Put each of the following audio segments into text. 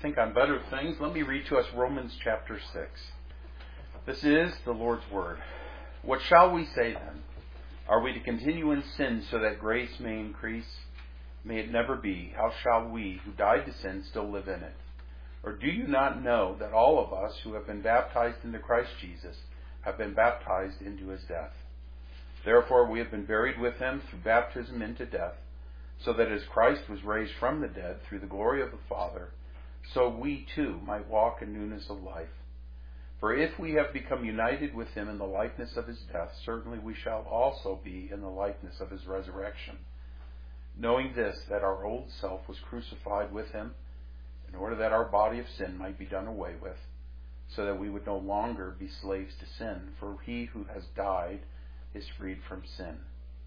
think on better things, let me read to us Romans chapter 6. This is the Lord's Word. What shall we say then? Are we to continue in sin so that grace may increase? May it never be. How shall we, who died to sin, still live in it? Or do you not know that all of us who have been baptized into Christ Jesus have been baptized into his death? Therefore we have been buried with him through baptism into death, so that as Christ was raised from the dead through the glory of the Father, so we too might walk in newness of life. For if we have become united with him in the likeness of his death, certainly we shall also be in the likeness of his resurrection. Knowing this, that our old self was crucified with him, in order that our body of sin might be done away with, so that we would no longer be slaves to sin, for he who has died is freed from sin.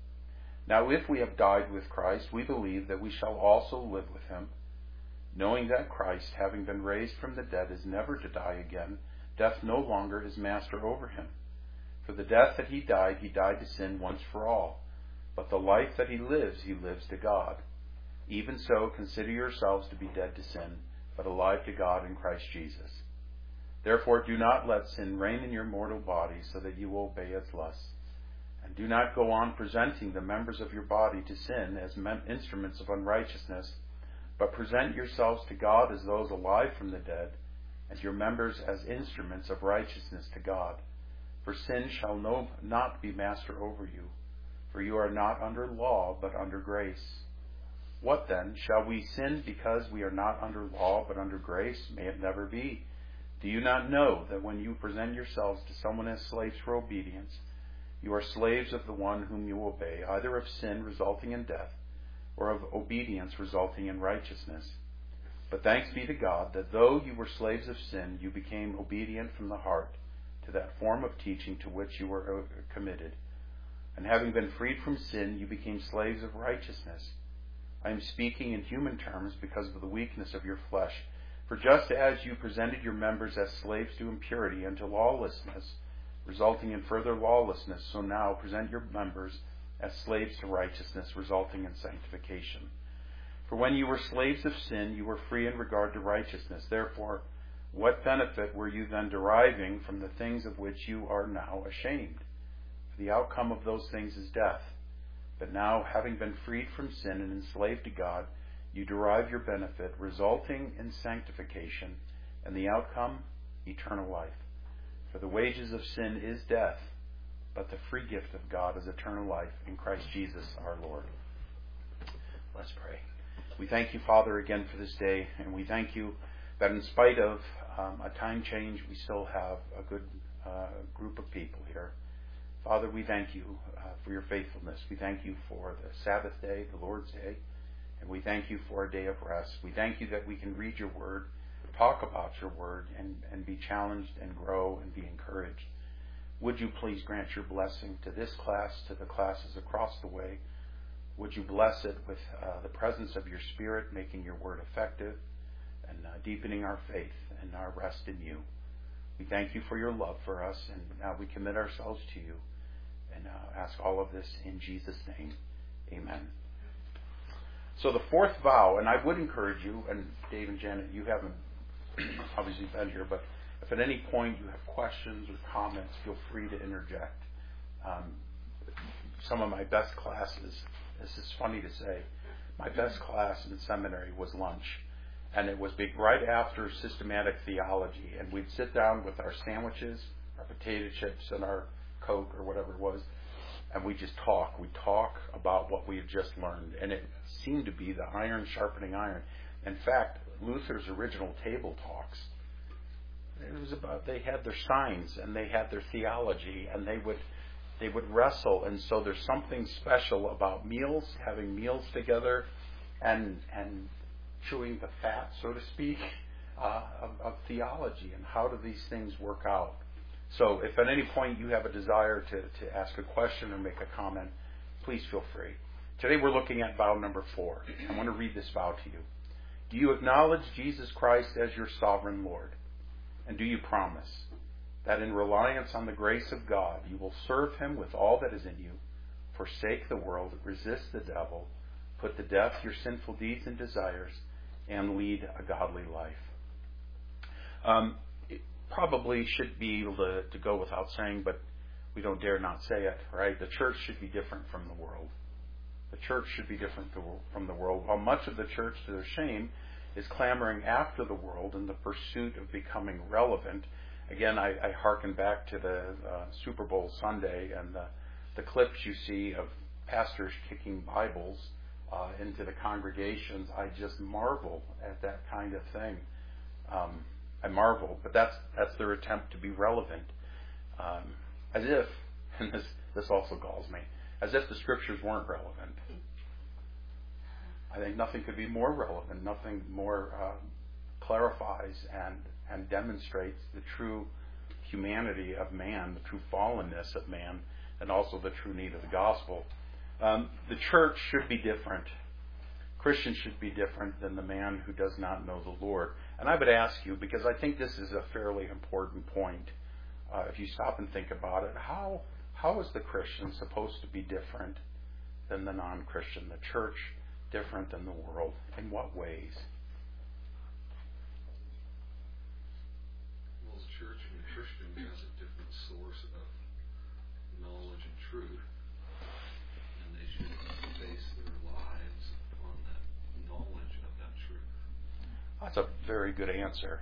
Now if we have died with Christ, we believe that we shall also live with him, knowing that Christ, having been raised from the dead, is never to die again. Death no longer is master over him. For the death that he died to sin once for all. But the life that he lives to God. Even so, consider yourselves to be dead to sin, but alive to God in Christ Jesus. Therefore do not let sin reign in your mortal body, so that you obey its lusts. And do not go on presenting the members of your body to sin as instruments of unrighteousness, but present yourselves to God as those alive from the dead, and your members as instruments of righteousness to God. For sin shall not be master over you, for you are not under law, but under grace. What then? Shall we sin because we are not under law, but under grace? May it never be. Do you not know that when you present yourselves to someone as slaves for obedience, you are slaves of the one whom you obey, either of sin resulting in death, or of obedience resulting in righteousness? But thanks be to God that though you were slaves of sin, you became obedient from the heart to that form of teaching to which you were committed. And having been freed from sin, you became slaves of righteousness. I am speaking in human terms because of the weakness of your flesh. For just as you presented your members as slaves to impurity and to lawlessness, resulting in further lawlessness, so now present your members as slaves to righteousness, resulting in sanctification. For when you were slaves of sin, you were free in regard to righteousness. Therefore, what benefit were you then deriving from the things of which you are now ashamed? For the outcome of those things is death. But now, having been freed from sin and enslaved to God, you derive your benefit, resulting in sanctification, and the outcome, eternal life. For the wages of sin is death, but the free gift of God is eternal life in Christ Jesus our Lord. Let's pray. We thank you, Father, again for this day, and we thank you that in spite of a time change, we still have a good group of people here. Father, we thank you for your faithfulness. We thank you for the Sabbath day, the Lord's day, and we thank you for a day of rest. We thank you that we can read your word, talk about your word, and be challenged and grow and be encouraged. Would you please grant your blessing to this class, to the classes across the way? Would you bless it with the presence of your Spirit, making your word effective and deepening our faith and our rest in you. We thank you for your love for us, and now we commit ourselves to you and ask all of this in Jesus' name. Amen. So the fourth vow, and I would encourage you, and Dave and Janet, you haven't obviously been here, but if at any point you have questions or comments, feel free to interject. Some of my best classes, this is funny to say, my best class in seminary was lunch. And it was big right after systematic theology. And we'd sit down with our sandwiches, our potato chips, and our Coke or whatever it was. And we'd just talk. We'd talk about what we had just learned. And it seemed to be the iron sharpening iron. In fact, Luther's original table talks, it was about, they had their signs and they had their theology, and they would wrestle. And so there's something special about meals, having meals together, and chewing the fat, so to speak, of theology, and how do these things work out. So if at any point you have a desire to ask a question or make a comment, please feel free. Today we're looking at vow number 4. I want to read this vow to you. Do you acknowledge Jesus Christ as your sovereign Lord? And do you promise that in reliance on the grace of God, you will serve him with all that is in you, forsake the world, resist the devil, put to death your sinful deeds and desires, and lead a godly life? It probably should be able to go without saying, but we don't dare not say it, right? The church should be different from the world. The church should be different from the world. While much of the church, to their shame, is clamoring after the world in the pursuit of becoming relevant. Again, I hearken back to the Super Bowl Sunday and the clips you see of pastors kicking Bibles into the congregations. I just marvel at that kind of thing. I marvel, but that's their attempt to be relevant. As if, and this also galls me, as if the scriptures weren't relevant. I think nothing could be more relevant, nothing more clarifies and demonstrates the true humanity of man, the true fallenness of man, and also the true need of the gospel. The church should be different. Christians should be different than the man who does not know the Lord. And I would ask you, because I think this is a fairly important point, if you stop and think about it, how is the Christian supposed to be different than the non-Christian? The church different than the world? In what ways? Well, the church and the Christian has a different source of knowledge and truth, and they should base their lives on that knowledge of that truth. That's a very good answer.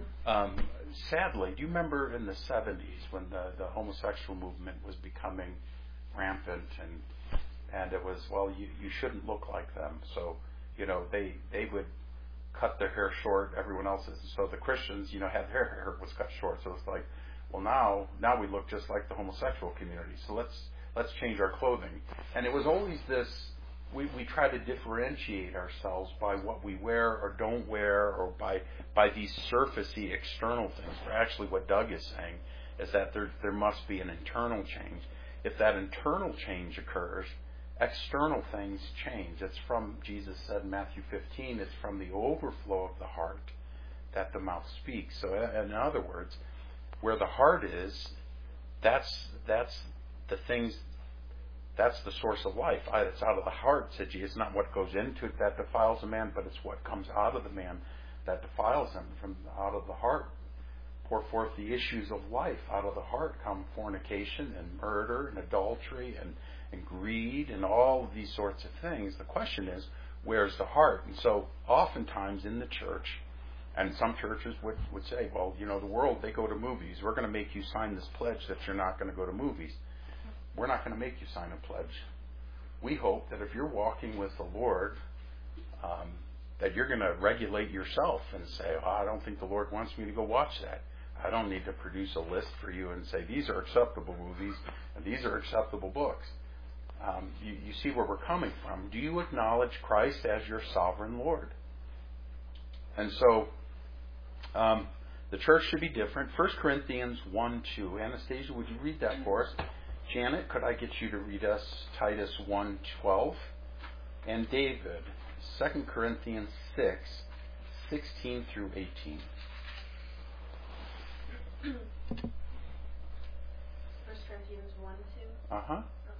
Sadly, do you remember in the 70s when the homosexual movement was becoming rampant and it was, well, you shouldn't look like them. So, they would cut their hair short, everyone else's. So the Christians, had their hair was cut short. So it's like, well, now we look just like the homosexual community. So let's change our clothing. And it was always this, we try to differentiate ourselves by what we wear or don't wear, or by these surfacey external things. But actually what Doug is saying is that there must be an internal change. If that internal change occurs, external things change. It's from, Jesus said in Matthew 15, it's from the overflow of the heart that the mouth speaks. So in other words, where the heart is, that's the things, that's the source of life. It's out of the heart, said Jesus. It's not what goes into it that defiles a man, but it's what comes out of the man that defiles him. From out of the heart pour forth the issues of life. Out of the heart come fornication and murder and adultery and greed and all of these sorts of things. The question is, where's the heart? And so oftentimes in the church, and some churches would say, well, the world, they go to movies. We're going to make you sign this pledge that you're not going to go to movies. We're not going to make you sign a pledge. We hope that if you're walking with the Lord, that you're going to regulate yourself and say, I don't think the Lord wants me to go watch that. I don't need to produce a list for you and say, these are acceptable movies and these are acceptable books. You see where we're coming from. Do you acknowledge Christ as your sovereign Lord? And so the church should be different. 1 Corinthians 1:2. Anastasia, would you read that for us? Janet, could I get you to read us Titus 1:12? And David, 2 Corinthians 6:16 through 18. 1 Corinthians 1:2? Uh-huh.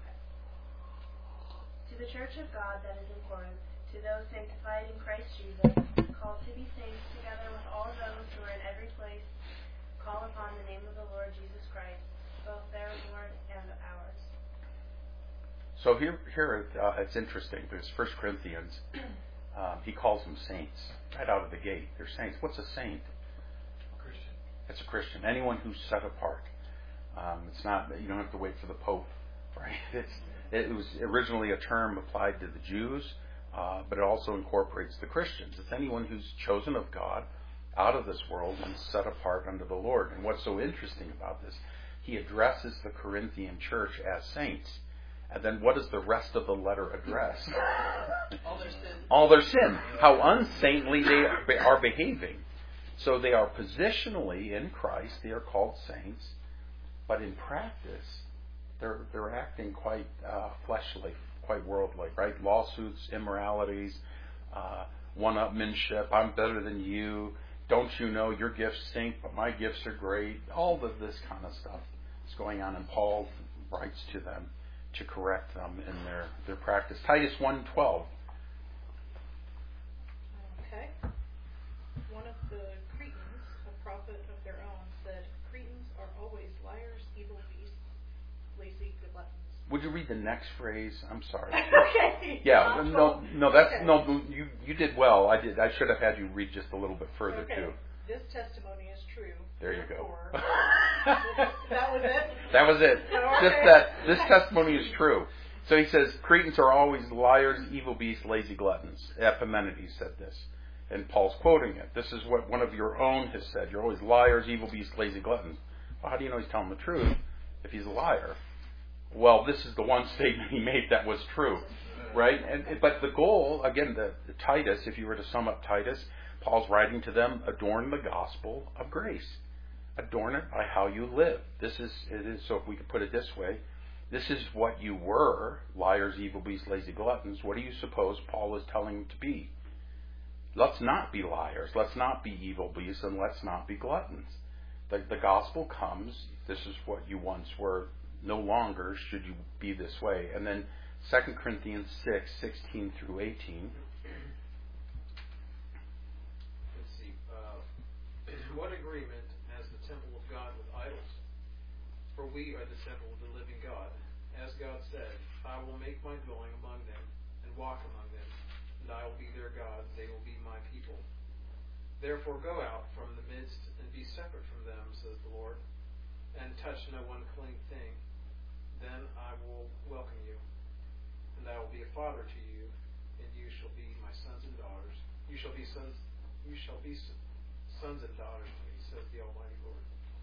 To the church of God that is in Corinth, to those sanctified in Christ Jesus, called to be saints, together with all those who are in every place, call upon the name of the Lord Jesus Christ, both their Lord and ours. So here it's interesting because 1 Corinthians, he calls them saints right out of the gate. They're saints. What's a saint? Christian. It's a Christian. Anyone who's set apart. It's not, you don't have to wait for the Pope, right? It was originally a term applied to the Jews, but it also incorporates the Christians. It's anyone who's chosen of God out of this world and set apart unto the Lord. And what's so interesting about this, he addresses the Corinthian church as saints. And then what does the rest of the letter address? All their sin. All their sin. How unsaintly they are behaving. So they are positionally in Christ. They are called saints. But in practice, they're acting quite fleshly, quite worldly, right? Lawsuits, immoralities, one-upmanship. I'm better than you. Don't you know your gifts stink, but my gifts are great? All of this kind of stuff is going on, and Paul writes to them to correct them in their practice. Titus 1:12. Okay. One of the Cretans, a prophet of their own, said, Cretans are always liars, evil beasts, lazy gluttons. Would you read the next phrase? I'm sorry. Okay. Yeah, Okay. you did well. I should have had you read just a little bit further Okay. too. This testimony is true. There you go. That was it? That was it. Okay. Just that this testimony is true. So he says, Cretans are always liars, evil beasts, lazy gluttons. Epimenides said this. And Paul's quoting it. This is what one of your own has said. You're always liars, evil beasts, lazy gluttons. Well, how do you know he's telling the truth if he's a liar? Well, this is the one statement he made that was true, right? But the goal, again, the Titus, if you were to sum up Titus, Paul's writing to them, adorn the gospel of grace. Adorn it by how you live. So if we could put it this way, this is what you were, liars, evil beasts, lazy gluttons. What do you suppose Paul is telling them to be? Let's not be liars. Let's not be evil beasts, and let's not be gluttons. The gospel comes. This is what you once were. No longer should you be this way. And then 2 Corinthians 6:16 through 18. Let's see. What agreement has the temple of God with idols? For we are the temple of the living God. As God said, I will make my dwelling among them and walk among them, and I will be their God, they will be my people. Therefore go out from the midst and be separate from them, says the Lord, and touch no unclean thing. Then I will welcome you, and I will be a father to you, and you shall be my sons and daughters. You shall be sons and daughters to me, says the Almighty Lord.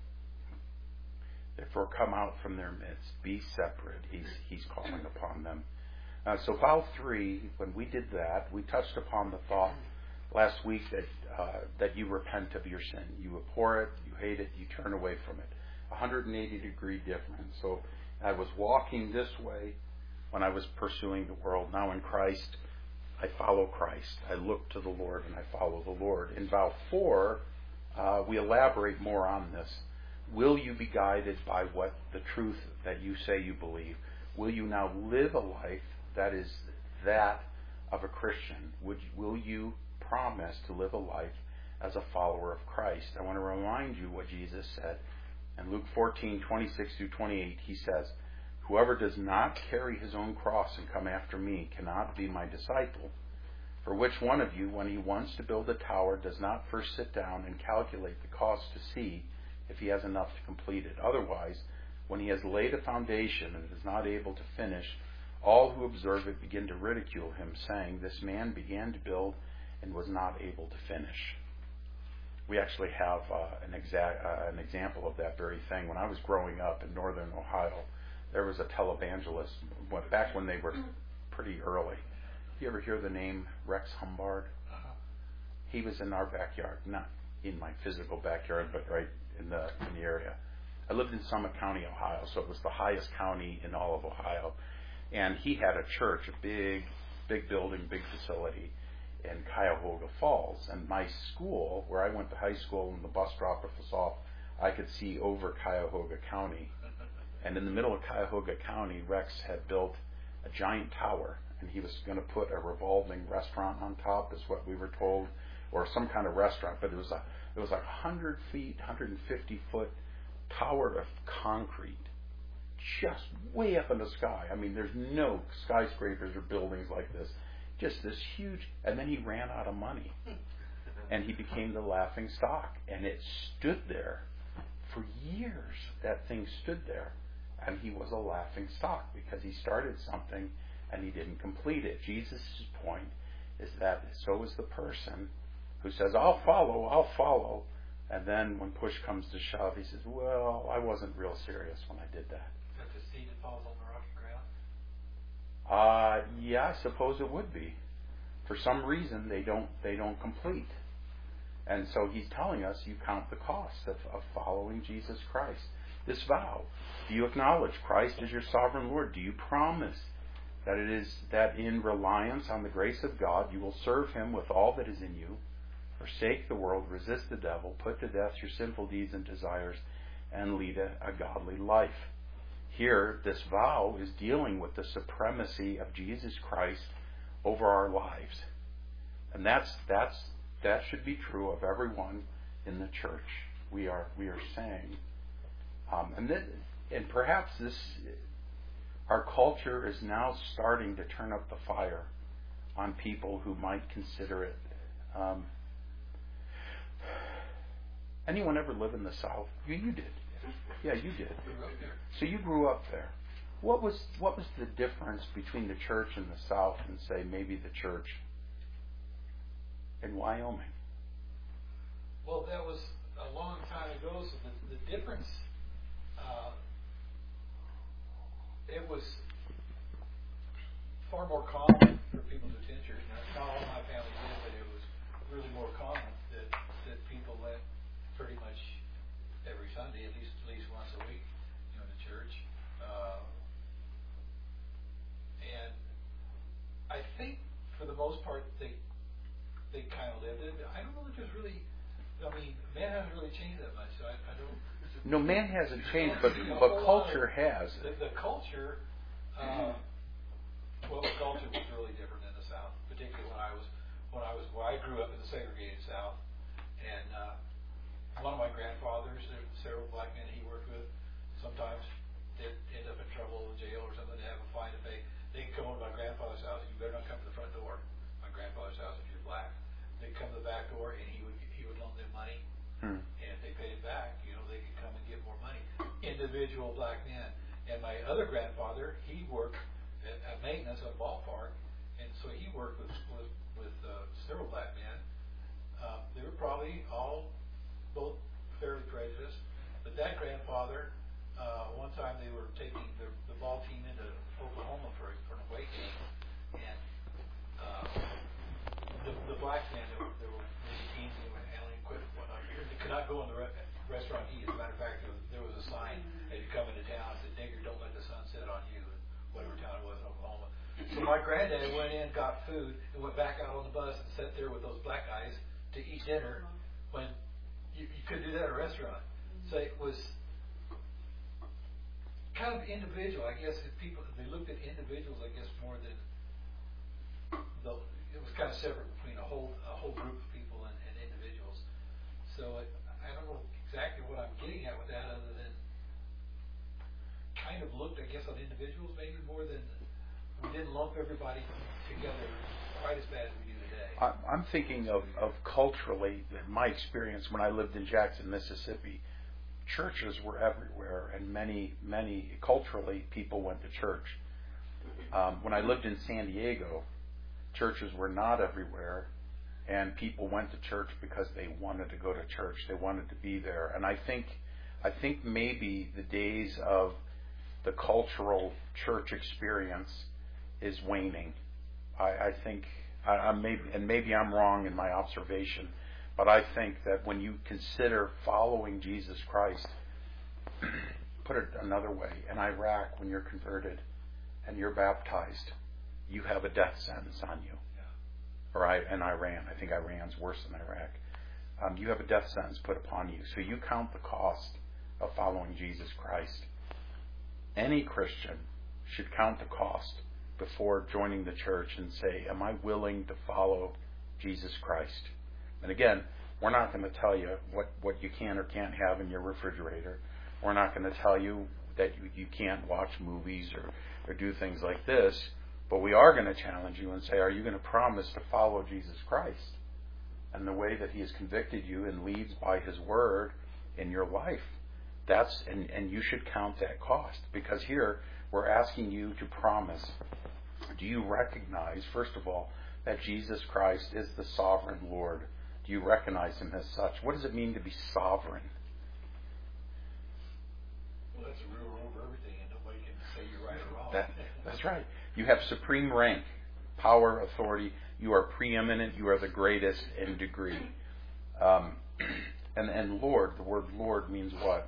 Therefore come out from their midst, be separate. He's calling upon them. So vow 3, when we did that, we touched upon the thought last week that you repent of your sin. You abhor it, you hate it, you turn away from it. 180-degree difference. So I was walking this way when I was pursuing the world. Now in Christ, I follow Christ. I look to the Lord and I follow the Lord. In vow 4, we elaborate more on this. Will you be guided by what the truth that you say you believe? Will you now live a life that is that of a Christian? Will you promise to live a life as a follower of Christ? I want to remind you what Jesus said. In Luke 14:26 through 28, he says, whoever does not carry his own cross and come after me cannot be my disciple. For which one of you, when he wants to build a tower, does not first sit down and calculate the cost to see if he has enough to complete it? Otherwise, when he has laid a foundation and is not able to finish, all who observe it begin to ridicule him, saying, this man began to build and was not able to finish. We actually have an example of that very thing. When I was growing up in northern Ohio, there was a televangelist, back when they were pretty early. You ever hear the name Rex Humbard? He was in our backyard, not in my physical backyard, but right in the area. I lived in Summit County, Ohio, so it was the highest county in all of Ohio. And he had a church, a big building, big facility in Cuyahoga Falls. And my school, where I went to high school, when the bus dropped us off, I could see over Cuyahoga County. And in the middle of Cuyahoga County, Rex had built a giant tower, and he was going to put a revolving restaurant on top, is what we were told, or some kind of restaurant. But it was like 100 feet, 150 foot tower of concrete, just way up in the sky. I mean, there's no skyscrapers or buildings like this. Just this huge. And then he ran out of money, and he became the laughing stock. And it stood there for years. That thing stood there, and he was a laughing stock because he started something and he didn't complete it. Jesus' point is that so is the person who says, I'll follow, and then when push comes to shove, he says, well, I wasn't real serious when I did that. But the seed that falls on the rocky ground? Yeah, I suppose it would be. For some reason, they don't complete. And so he's telling us you count the cost of following Jesus Christ. This vow, do you acknowledge Christ as your sovereign Lord? Do you promise that it is that in reliance on the grace of God you will serve him with all that is in you, forsake the world, resist the devil, put to death your sinful deeds and desires, and lead a godly life? Here, this vow is dealing with the supremacy of Jesus Christ over our lives. And that should be true of everyone in the church. we are saying. And perhaps our culture is now starting to turn up the fire on people who might consider it. Anyone ever live in the South? You did. Yeah, you did. So you grew up there. What was the difference between the church in the South and, say, maybe the church in Wyoming? Well, that was a long time ago, so the difference, it was far more common for people to attend church. Now, not all my family did, but it was really more common that people went pretty much every Sunday, at least once a week, to church. And I think for the most part they kind of lived it. I don't know if there's really, man hasn't really changed that much, so I don't. No, man hasn't changed, but culture has. The culture, the culture was really different in the South, particularly when I grew up in the segregated South, and one of my grandfathers, several black men he worked with, sometimes they'd end up in trouble in jail or something, to have a fine to pay. They could come over to my grandfather's house. You better not come to the front door. My grandfather's house, if you're black. They'd come to the back door, and he would loan them money. And if they paid it back, they could come and get more money. Individual black men. And my other grandfather, he worked at maintenance at a ballpark, and so he worked with several black men. They were probably both fairly prejudiced. But that grandfather, one time they were taking the ball team into Oklahoma for an away game, and the black men, there were many teams that were handling equipment and whatnot. They could not go in the restaurant and eat. As a matter of fact, there was a sign as you come into town that said, "Nigger, don't let the sun set on you," in whatever town it was in Oklahoma. So my granddad went in, got food, and went back out on the bus and sat there with those black guys to eat dinner when you couldn't do that at a restaurant. So it was kind of individual. I guess if they looked at individuals, I guess more than it was kind of separate between a whole group of people and individuals. So I don't know exactly what I'm getting at with that, other than kind of looked, I guess, on individuals maybe more than we didn't lump everybody together quite as bad as we do today. I'm thinking of culturally, my experience when I lived in Jackson, Mississippi. Churches were everywhere, and many culturally people went to church. When I lived in San Diego, churches were not everywhere, and people went to church because they wanted to go to church. They wanted to be there. And I think maybe the days of the cultural church experience is waning. I think, maybe I'm wrong in my observation, but I think that when you consider following Jesus Christ, put it another way, in Iraq, when you're converted and you're baptized, you have a death sentence on you. Or in Iran. I think Iran's worse than Iraq. You have a death sentence put upon you. So you count the cost of following Jesus Christ. Any Christian should count the cost before joining the church and say, am I willing to follow Jesus Christ? And again, we're not going to tell you what you can or can't have in your refrigerator. We're not going to tell you that you can't watch movies or do things like this. But we are going to challenge you and say, are you going to promise to follow Jesus Christ and the way that He has convicted you and leads by His Word in your life? And you should count that cost, because here we're asking you to promise. Do you recognize, first of all, that Jesus Christ is the sovereign Lord? Do you recognize Him as such? What does it mean to be sovereign? Well, that's a real rule for everything, and nobody can say you're right or wrong. That's right. You have supreme rank, power, authority. You are preeminent. You are the greatest in degree. And Lord, the word Lord means what?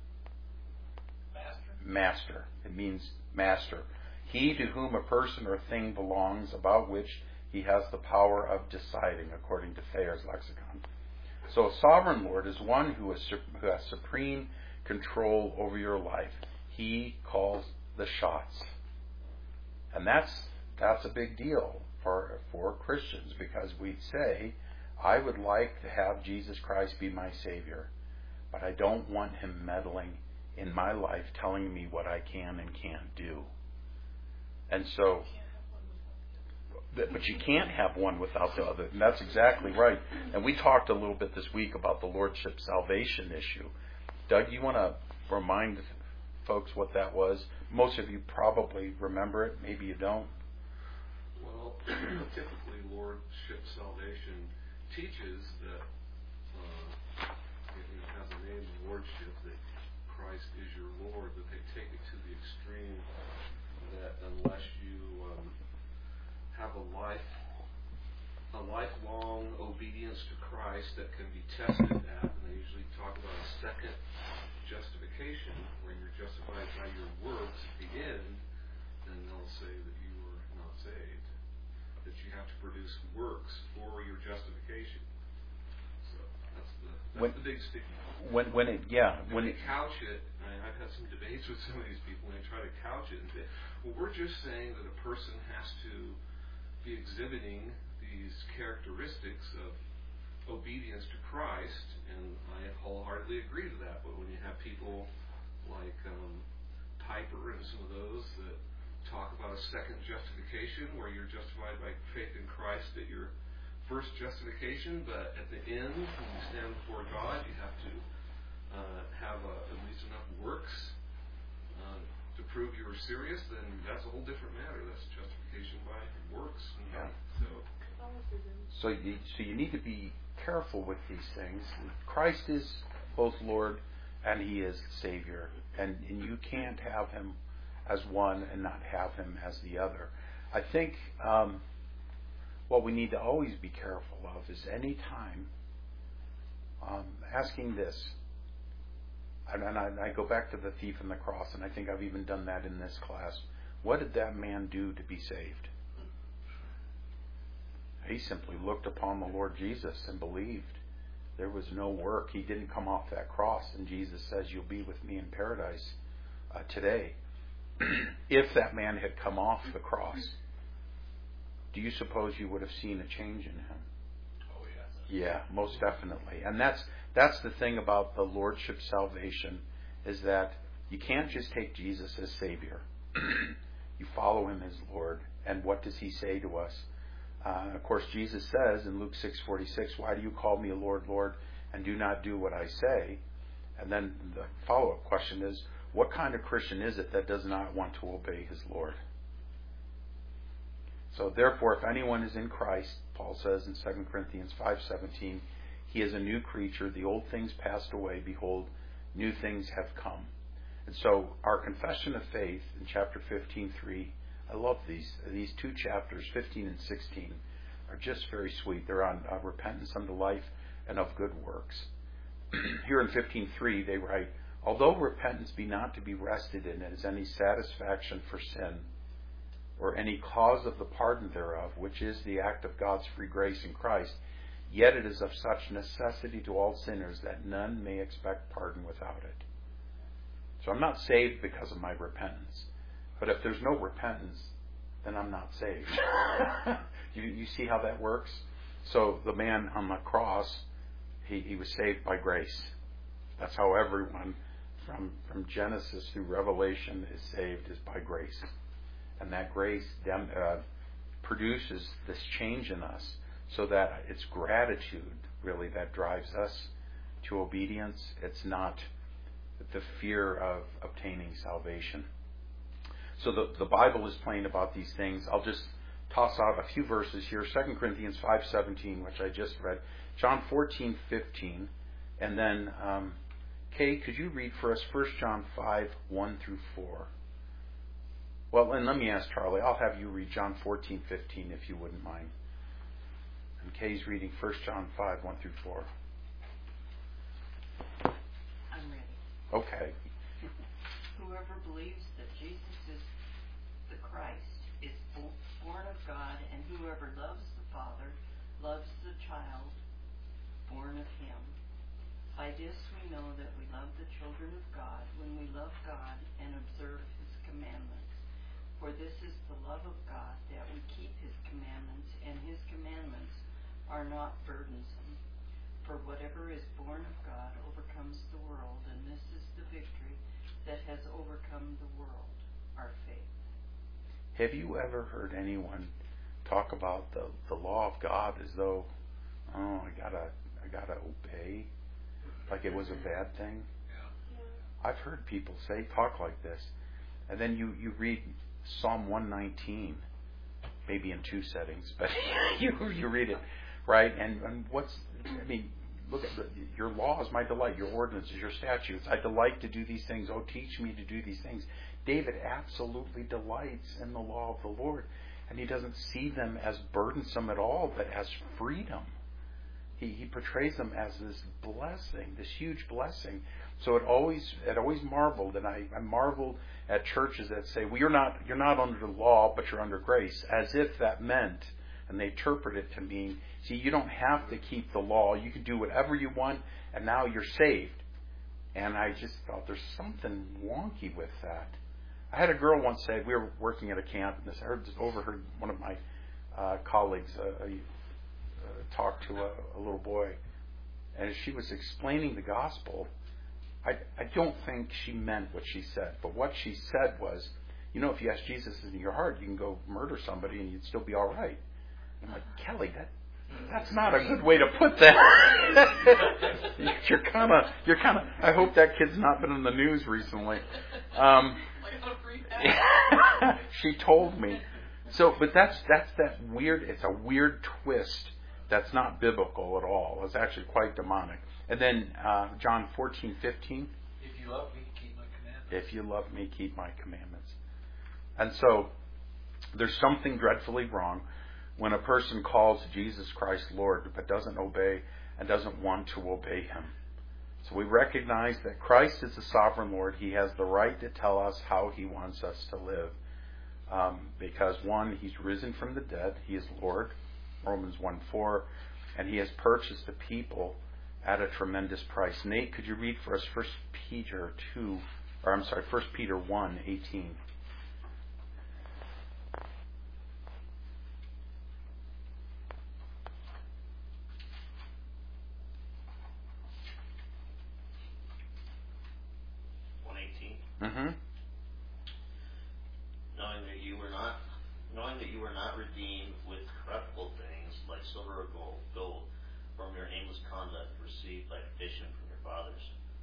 Master. It means master. He to whom a person or thing belongs, about which he has the power of deciding, according to Thayer's lexicon. So a sovereign Lord is one who has supreme control over your life. He calls the shots. And that's a big deal for Christians, because we say, I would like to have Jesus Christ be my Savior. but I don't want him meddling in my life, telling me what I can and can't do. And so, but you can't have one without the other. And that's exactly right. And we talked a little bit this week about the lordship salvation issue. Doug, you want to remind folks what that was? Most of you probably remember it. Maybe you don't. Well, typically lordship salvation teaches that it has a name of lordship, that Christ is your Lord, but they take it to the extreme that unless you have a lifelong obedience to Christ that can be tested at, and they usually talk about a second justification, where you're justified by your works at the end, then they'll say that you are not saved, that you have to produce works for your justification. So that's the big sticky. When they couch it, I've had some debates with some of these people, and they try to couch it and say, well, we're just saying that a person has to be exhibiting these characteristics of obedience to Christ, and I wholeheartedly agree to that. But when you have people like Piper and some of those that talk about a second justification, where you're justified by faith in Christ at your first justification, but at the end, when you stand before God, you have to have at least enough works to prove you were serious, then that's a whole different matter. That's justification by works. So you need to be careful with these things. Christ is both Lord and He is Savior, and you can't have Him as one and not have Him as the other. I think what we need to always be careful of is any time asking this. And I go back to the thief on the cross, and I think I've even done that in this class. What did that man do to be saved? He simply looked upon the Lord Jesus and believed. There was no work. He didn't come off that cross, and Jesus says, you'll be with me in paradise today. If that man had come off the cross, do you suppose you would have seen a change in him? Oh, Yeah, most definitely. And that's the thing about the lordship salvation, is that you can't just take Jesus as Savior. You follow Him as Lord. And what does He say to us? Of course, Jesus says in Luke 6:46, why do you call me a Lord, Lord, and do not do what I say? And then the follow-up question is, what kind of Christian is it that does not want to obey his Lord? So therefore, if anyone is in Christ, Paul says in 2 Corinthians 5:17, he is a new creature. The old things passed away. Behold, new things have come. And so our confession of faith in chapter 15:3, I love these two chapters, 15 and 16, are just very sweet. They're on repentance unto life and of good works. Here in 15:3 they write, although repentance be not to be rested in as any satisfaction for sin, or any cause of the pardon thereof, which is the act of God's free grace in Christ, yet it is of such necessity to all sinners that none may expect pardon without it. So I'm not saved because of my repentance. But if there's no repentance, then I'm not saved. You see how that works? So the man on the cross, he was saved by grace. That's how everyone from Genesis through Revelation is saved, is by grace. And that grace produces this change in us, so that it's gratitude really that drives us to obedience. It's not the fear of obtaining salvation. So the Bible is plain about these things. I'll just toss out a few verses here. 2 Corinthians 5:17, which I just read. John 14:15. And then, Kay, could you read for us 1 John 5:1 through 4? Well, and let me ask Charlie. I'll have you read John 14:15 if you wouldn't mind. And Kay's reading 1 John 5:1 through 4. I'm ready. Okay. Whoever believes that Jesus is the Christ is born of God, and whoever loves the Father loves the child born of Him. By this we know that we love the children of God, when we love God and observe His commandments. For this is the love of God, that we keep His commandments, and His commandments are not burdensome. For whatever is born of God overcomes the victory that has overcome the world, our faith. Have you ever heard anyone talk about the law of God as though, oh, I gotta obey, like it was a bad thing? I've heard people talk like this, and then you read Psalm 119, maybe in two settings, but you read it, right? And look at your law is my delight, your ordinances, your statutes. I delight to do these things. Oh, teach me to do these things. David absolutely delights in the law of the Lord, and he doesn't see them as burdensome at all, but as freedom. He portrays them as this blessing, this huge blessing. So it always marveled, and I marveled at churches that say, well, you're not under the law, but you're under grace, as if that meant, and they interpret it to mean, see, you don't have to keep the law. You can do whatever you want, and now you're saved. And I just thought there's something wonky with that. I had a girl once say, we were working at a camp, and I overheard one of my colleagues talk to a little boy, and as she was explaining the gospel, I don't think she meant what she said, but what she said was, if you ask Jesus in your heart, you can go murder somebody and you'd still be all right. I'm like, Kelly, that's not a good way to put that. You're kind of. I hope that kid's not been in the news recently. She told me. So, but that's that weird. It's a weird twist. That's not biblical at all. It's actually quite demonic. And then John 14:15. If you love me, keep my commandments. If you love me, keep my commandments. And so there's something dreadfully wrong when a person calls Jesus Christ Lord but doesn't obey and doesn't want to obey Him. So we recognize that Christ is the sovereign Lord. He has the right to tell us how He wants us to live. Because one, He's risen from the dead. He is Lord. Romans 1:4, and He has purchased a people at a tremendous price. Nate, could you read for us 1 Peter 1:18? Mm-hmm. Knowing that you were not redeemed with corruptible things like silver or gold from your aimless conduct received by tradition from your fathers,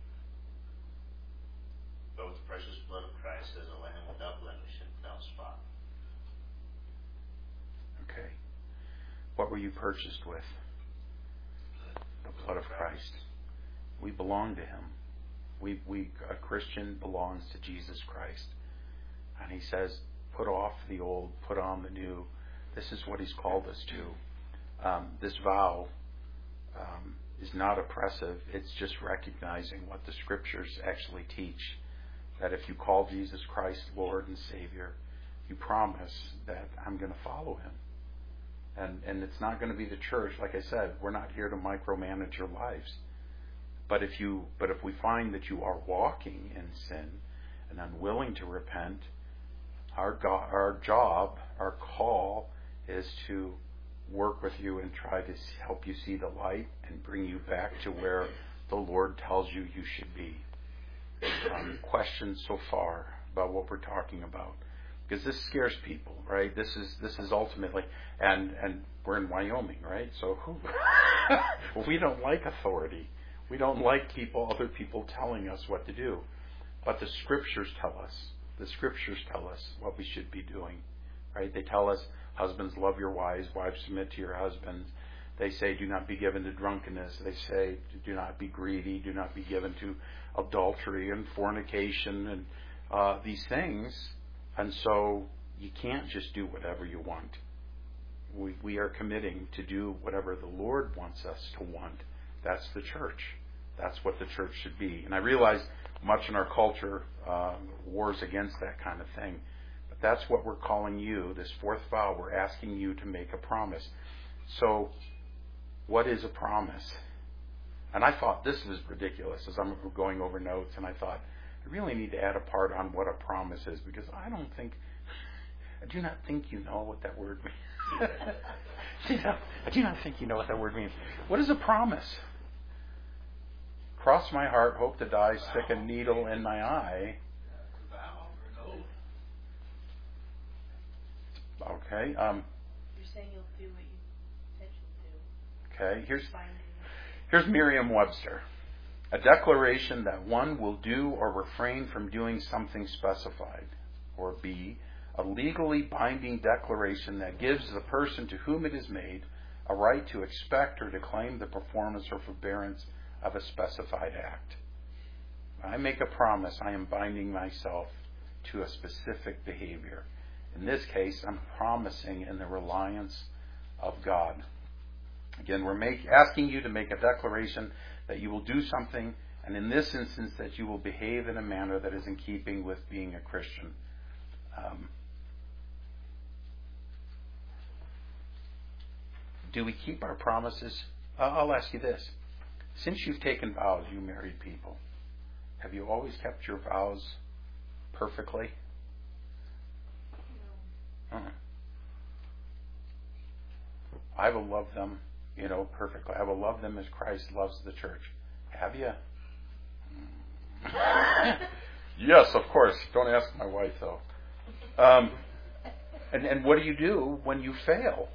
but with the precious blood of Christ as a lamb without blemish and without spot. Okay. What were you purchased with? The blood of Christ. We belong to Him. A Christian belongs to Jesus Christ. And He says, put off the old, put on the new. This is what He's called us to. This vow is not oppressive. It's just recognizing what the Scriptures actually teach. That if you call Jesus Christ Lord and Savior, you promise that I'm going to follow Him. And it's not going to be the church. Like I said, we're not here to micromanage your lives. But if we find that you are walking in sin and unwilling to repent, our job, our call is to work with you and try to help you see the light and bring you back to where the Lord tells you should be. Questions so far about what we're talking about? Because this scares people, right? This is ultimately, and we're in Wyoming, right? So we don't like authority. We don't like other people telling us what to do. But the Scriptures tell us. The Scriptures tell us what we should be doing, right? They tell us, husbands, love your wives, wives, submit to your husbands. They say, do not be given to drunkenness. They say, do not be greedy, do not be given to adultery and fornication and these things. And so you can't just do whatever you want. We are committing to do whatever the Lord wants us to want. That's the church. That's what the church should be. And I realize much in our culture wars against that kind of thing. But that's what we're calling you, this fourth vow. We're asking you to make a promise. So, what is a promise? And I thought this was ridiculous as I'm going over notes, and I thought, I really need to add a part on what a promise is, because I do not think you know what that word means. I do not think you know what that word means. What is a promise? cross my heart, hope to die, stick a needle in my eye. Vow or an oath. Okay. You're saying you'll do what you said you'll do. Okay. Binding. Here's Merriam-Webster. A declaration that one will do or refrain from doing something specified. Or B, a legally binding declaration that gives the person to whom it is made a right to expect or to claim the performance or forbearance of a specified act. When I make a promise, I am binding myself to a specific behavior. In this case, I'm promising in the reliance of God. Again, we're asking you to make a declaration that you will do something, and in this instance, that you will behave in a manner that is in keeping with being a Christian. Do we keep our promises? I'll ask you this. Since you've taken vows, you married people, have you always kept your vows perfectly? No. I will love them, perfectly. I will love them as Christ loves the church. Have you? Yes, of course. Don't ask my wife, though. And what do you do when you fail?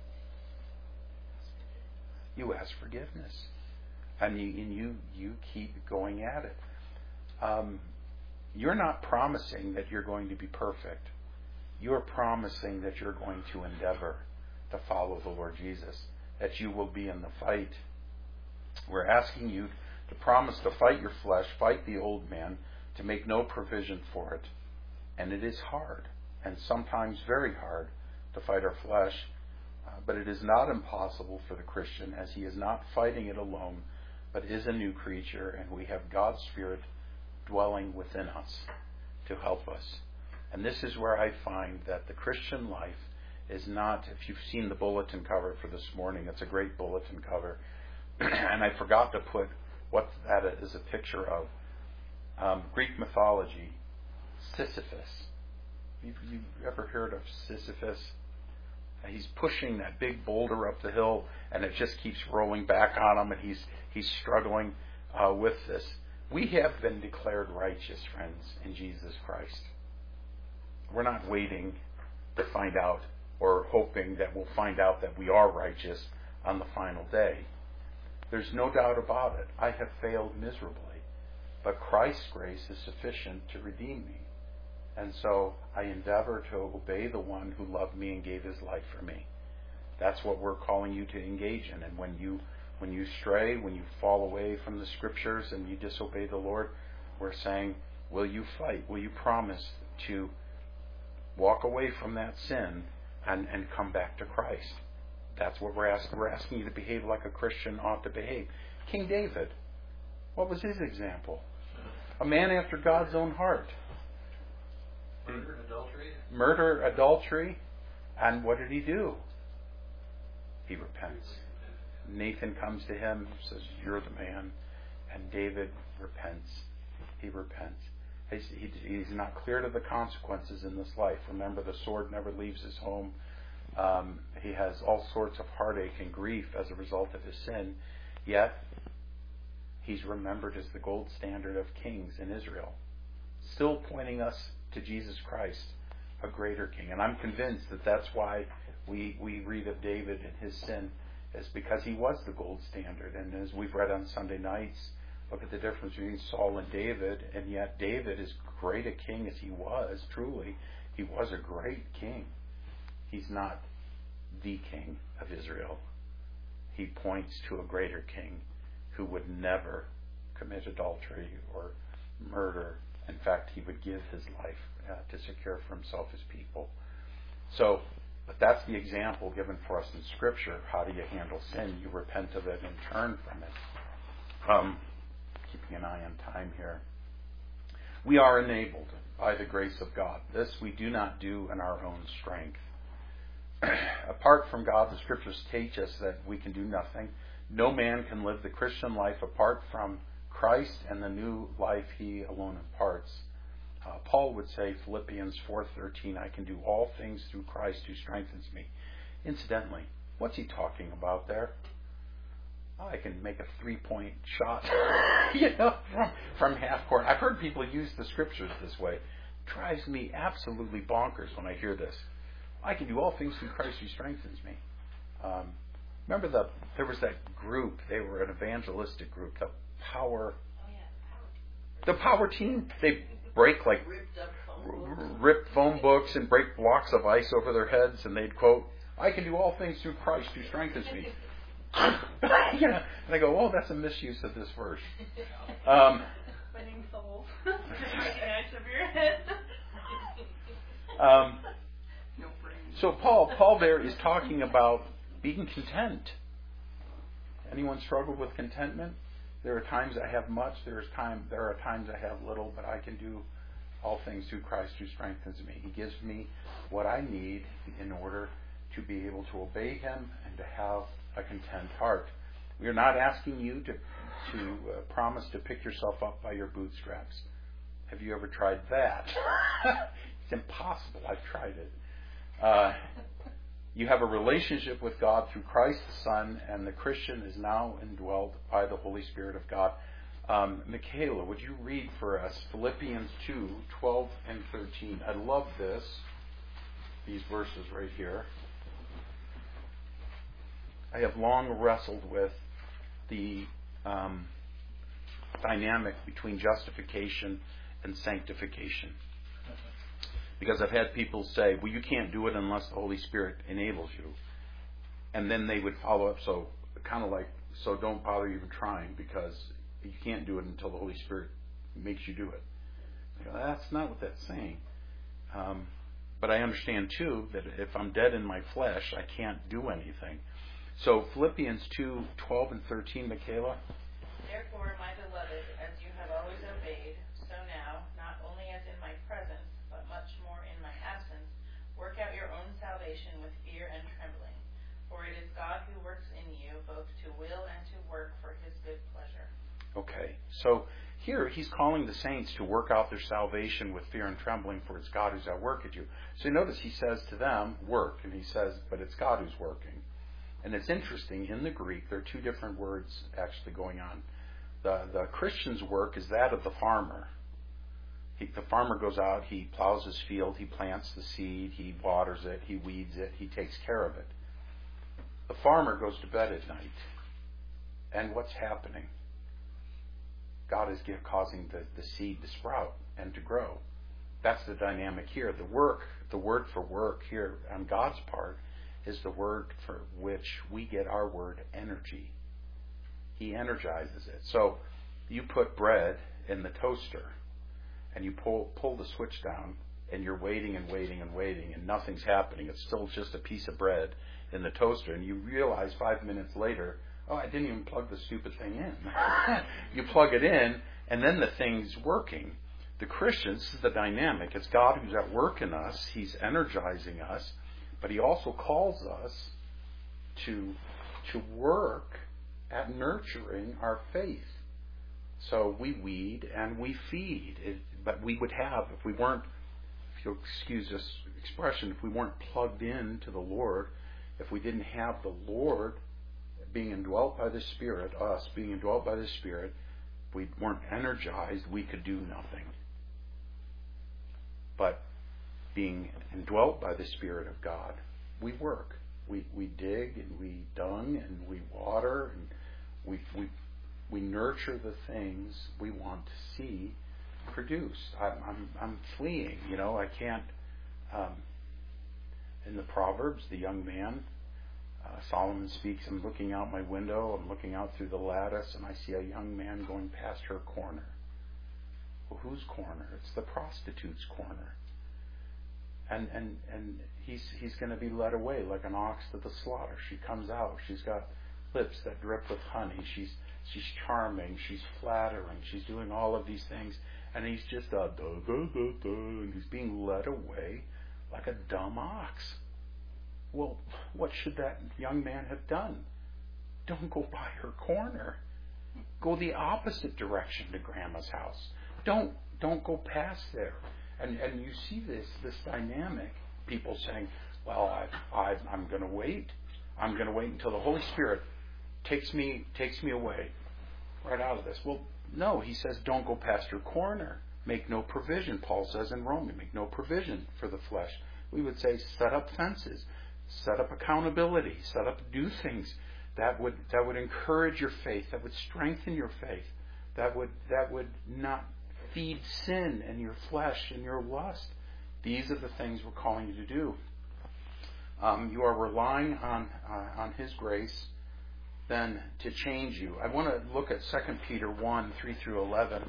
You ask forgiveness. And you keep going at it. You're not promising that you're going to be perfect. You're promising that you're going to endeavor to follow the Lord Jesus, that you will be in the fight. We're asking you to promise to fight your flesh, fight the old man, to make no provision for it. And it is hard, and sometimes very hard, to fight our flesh. But it is not impossible for the Christian, as he is not fighting it alone, but is a new creature, and we have God's Spirit dwelling within us to help us. And this is where I find that the Christian life is not, if you've seen the bulletin cover for this morning, it's a great bulletin cover. And I forgot to put what that is a picture of. Greek mythology, Sisyphus. You ever heard of Sisyphus? He's pushing that big boulder up the hill, and it just keeps rolling back on him, and he's struggling with this. We have been declared righteous, friends, in Jesus Christ. We're not waiting to find out or hoping that we'll find out that we are righteous on the final day. There's no doubt about it. I have failed miserably, but Christ's grace is sufficient to redeem me. And so I endeavor to obey the one who loved me and gave his life for me. That's what we're calling you to engage in. And when you stray, when you fall away from the Scriptures and you disobey the Lord, we're saying, will you fight? Will you promise to walk away from that sin and come back to Christ? That's what we're asking. We're asking you to behave like a Christian ought to behave. King David, what was his example? A man after God's own heart. Murder, adultery, and what did he do? He repents. Nathan comes to him, says, "You're the man," and David repents. He repents. He's not clear to the consequences in this life. Remember, the sword never leaves his home. He has all sorts of heartache and grief as a result of his sin. Yet, he's remembered as the gold standard of kings in Israel, still pointing us to Jesus Christ, a greater king. And I'm convinced that that's why we read of David and his sin, is because he was the gold standard. And as we've read on Sunday nights, look at the difference between Saul and David, and yet David, as great a king as he was, truly, he was a great king. He's not the king of Israel. He points to a greater king who would never commit adultery or murder. In fact, he would give his life to secure for himself his people. So, but that's the example given for us in Scripture. How do you handle sin? You repent of it and turn from it. Keeping an eye on time here. We are enabled by the grace of God. This we do not do in our own strength. Apart from God, the Scriptures teach us that we can do nothing. No man can live the Christian life apart from Christ and the new life he alone imparts. Paul would say, Philippians 4:13, I can do all things through Christ who strengthens me. Incidentally, what's he talking about there? I can make a 3-point shot, from half court. I've heard people use the scriptures this way. It drives me absolutely bonkers when I hear this. I can do all things through Christ who strengthens me. Remember there was that group. They were an evangelistic group, the Power Team. They break rip phone books and break blocks of ice over their heads, and they'd quote, "I can do all things through Christ who strengthens me." And I go, "Oh, that's a misuse of this verse." Winning souls. Breaking ice over your head. So Paul there is talking about being content. Anyone struggle with contentment? There are times I have much. There are times I have little, but I can do all things through Christ who strengthens me. He gives me what I need in order to be able to obey Him and to have a content heart. We are not asking you to promise to pick yourself up by your bootstraps. Have you ever tried that? It's impossible. I've tried it. You have a relationship with God through Christ the Son, and the Christian is now indwelled by the Holy Spirit of God. Michaela, would you read for us Philippians 2:12 and 13? I love these verses right here. I have long wrestled with the dynamic between justification and sanctification. Because I've had people say, well, you can't do it unless the Holy Spirit enables you. And then they would follow up, so don't bother even trying, because you can't do it until the Holy Spirit makes you do it. I go, that's not what that's saying. But I understand, too, that if I'm dead in my flesh, I can't do anything. So Philippians 2:12 and 13, Michaela. Therefore, my beloved, as you have always obeyed, so now, not only as in my presence, but much more in my absence, work out your own salvation with fear and trembling. For it is God who works in you, both to will and to work for His good pleasure. Okay, so here he's calling the saints to work out their salvation with fear and trembling, for it's God who's at work at you. So notice he says to them, work, and he says, but it's God who's working. And it's interesting, in the Greek, there are two different words actually going on. The Christian's work is that of the farmer. The farmer goes out, he plows his field, he plants the seed, he waters it, he weeds it, he takes care of it. The farmer goes to bed at night. And what's happening? God is causing the seed to sprout and to grow. That's the dynamic here. The word for work here on God's part is the word for which we get our word energy. He energizes it. So you put bread in the toaster and you pull the switch down and you're waiting and waiting and waiting and nothing's happening. It's still just a piece of bread in the toaster, and you realize 5 minutes later, oh, I didn't even plug the stupid thing in. You plug it in and then the thing's working. The Christians, this is the dynamic. It's God who's at work in us. He's energizing us. But He also calls us to work at nurturing our faith. So we weed and we feed. But we would have, if we weren't, if you'll excuse this expression, if we weren't plugged in to the Lord, if we didn't have the Lord being indwelt by the Spirit, us being indwelt by the Spirit, if we weren't energized, we could do nothing. But being indwelt by the Spirit of God, we work. We dig and we dung and we water and we nurture the things we want to see produced. I'm fleeing. I can't. In the Proverbs, the young man, Solomon speaks. I'm looking out my window. I'm looking out through the lattice, and I see a young man going past her corner. Well, whose corner? It's the prostitute's corner. And he's going to be led away like an ox to the slaughter. She comes out. She's got lips that drip with honey. She's charming. She's flattering. She's doing all of these things. And he's just and he's being led away like a dumb ox. Well, what should that young man have done? Don't go by her corner. Go the opposite direction to Grandma's house. Don't go past there. And you see this dynamic. People saying, well, I'm going to wait. I'm going to wait until the Holy Spirit takes me away right out of this. Well, no, he says, don't go past your corner. Make no provision, Paul says in Romans. Make no provision for the flesh. We would say set up fences, set up accountability, set up do things that would encourage your faith, that would strengthen your faith, that would not feed sin and your flesh and your lust. These are the things we're calling you to do. You are relying on His grace then to change you. I want to look at 2 Peter 1, 3 through 11.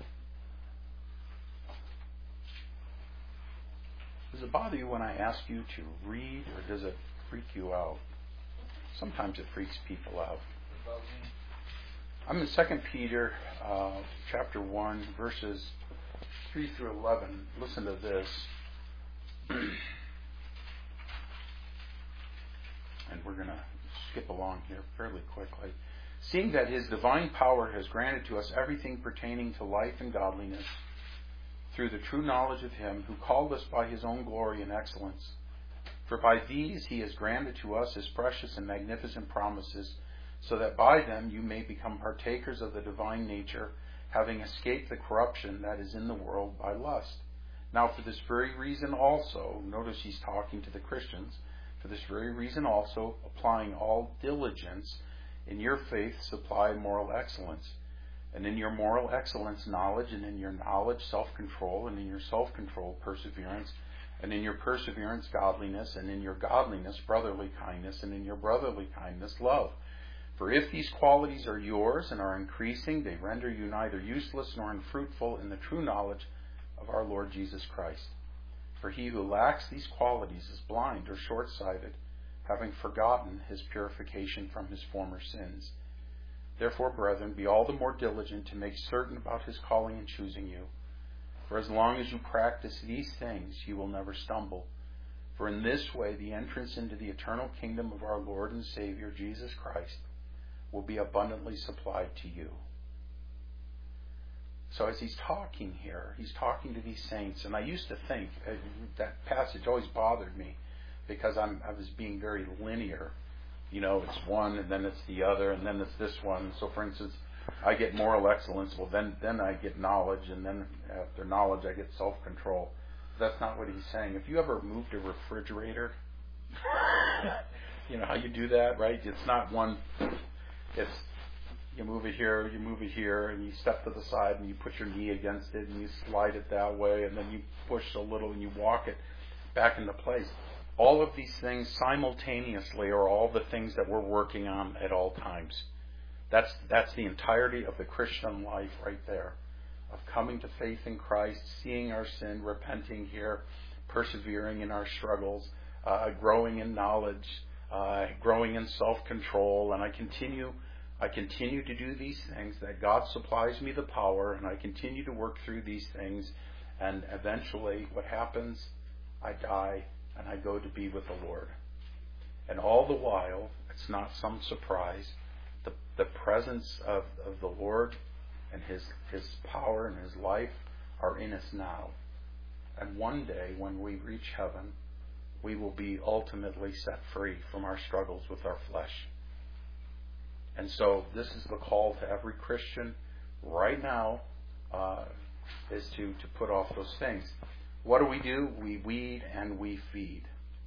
Does it bother you when I ask you to read, or does it freak you out? Sometimes it freaks people out. I'm in 2 Peter chapter 1, verses 3 through 11. Listen to this. And we're going to skip along here fairly quickly. Seeing that His divine power has granted to us everything pertaining to life and godliness, through the true knowledge of Him who called us by His own glory and excellence. For by these He has granted to us His precious and magnificent promises, so that by them you may become partakers of the divine nature, having escaped the corruption that is in the world by lust. Now for this very reason also, notice he's talking to the Christians, for this very reason also, applying all diligence, in your faith supply moral excellence, and in your moral excellence knowledge, and in your knowledge self-control, and in your self-control perseverance, and in your perseverance godliness, and in your godliness brotherly kindness, and in your brotherly kindness love. For if these qualities are yours and are increasing, they render you neither useless nor unfruitful in the true knowledge of our Lord Jesus Christ. For he who lacks these qualities is blind or short-sighted, having forgotten his purification from his former sins. Therefore, brethren, be all the more diligent to make certain about His calling and choosing you. For as long as you practice these things, you will never stumble. For in this way, the entrance into the eternal kingdom of our Lord and Savior, Jesus Christ, will be abundantly supplied to you. So as he's talking here, he's talking to these saints. And I used to think, that passage always bothered me, because I was being very linear. You know, it's one, and then it's the other, and then it's this one. So, for instance, I get moral excellence. Well, then I get knowledge, and then after knowledge, I get self-control. That's not what he's saying. If you ever moved a refrigerator, you know how you do that, right? It's not one. It's you move it here, and you step to the side, and you put your knee against it, and you slide it that way, and then you push a little, and you walk it back into place. All of these things simultaneously are all the things that we're working on at all times. That's the entirety of the Christian life right there, of coming to faith in Christ, seeing our sin, repenting here, persevering in our struggles, growing in knowledge, growing in self-control, and I continue to do these things, that God supplies me the power, and I continue to work through these things, and eventually what happens? I die, and I go to be with the Lord. And all the while, it's not some surprise, the presence of the Lord and His power and His life are in us now. And one day, when we reach heaven, we will be ultimately set free from our struggles with our flesh. And so this is the call to every Christian right now, is to put off those things. What do? We weed and we feed.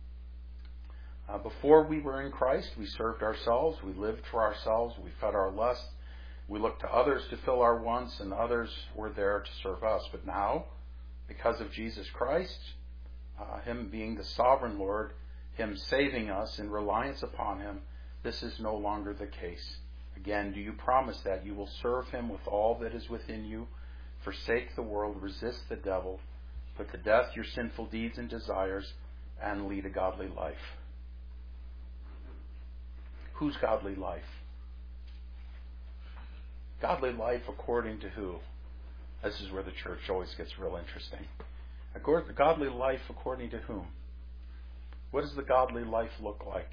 Before we were in Christ, we served ourselves, we lived for ourselves, we fed our lusts, we looked to others to fill our wants, and others were there to serve us. But now, because of Jesus Christ, Him being the sovereign Lord, Him saving us in reliance upon Him, this is no longer the case. Again, do you promise that you will serve Him with all that is within you, forsake the world, resist the devil, put to death your sinful deeds and desires, and lead a godly life? Whose godly life? Godly life according to who? This is where the church always gets real interesting. Godly life according to whom? What does the godly life look like?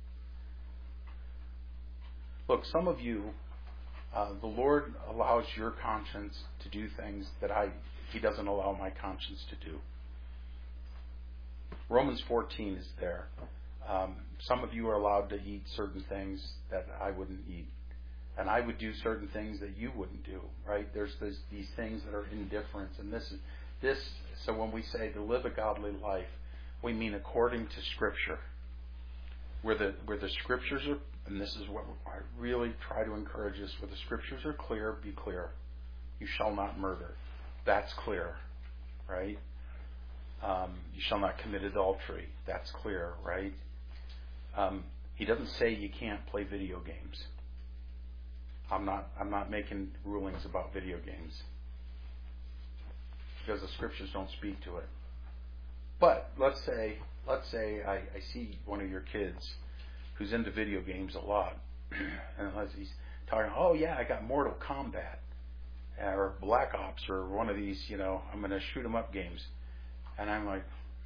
Look, some of you, the Lord allows your conscience to do things that He doesn't allow my conscience to do. Romans 14 is there. Some of you are allowed to eat certain things that I wouldn't eat. And I would do certain things that you wouldn't do, right? There's these things that are indifference. And so when we say to live a godly life, we mean according to Scripture. Where the Scriptures are, and this is what I really try to encourage us, where the Scriptures are clear, be clear. You shall not murder. That's clear, right? You shall not commit adultery. That's clear, right? He doesn't say you can't play video games. I'm not making rulings about video games because the Scriptures don't speak to it. But let's say I see one of your kids who's into video games a lot, and he's talking, oh yeah, I got Mortal Kombat or Black Ops or one of these, I'm going to shoot 'em up games, and I'm like,